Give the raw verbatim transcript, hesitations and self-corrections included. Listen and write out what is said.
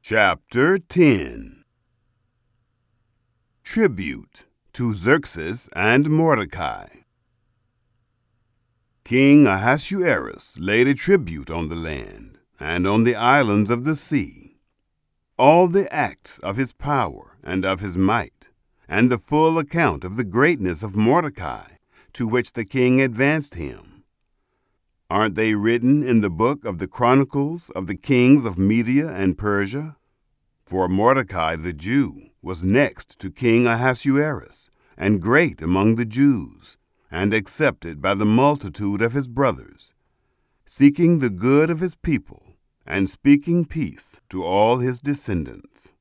Chapter ten. Tribute to Xerxes and Mordecai. King Ahasuerus laid a tribute on the land and on the islands of the sea, all the acts of his power and of his might, and the full account of the greatness of Mordecai, to which the king advanced him. Aren't they written in the book of the Chronicles of the kings of Media and Persia? For Mordecai the Jew was next to King Ahasuerus, and great among the Jews, and accepted by the multitude of his brothers, seeking the good of his people, and speaking peace to all his descendants.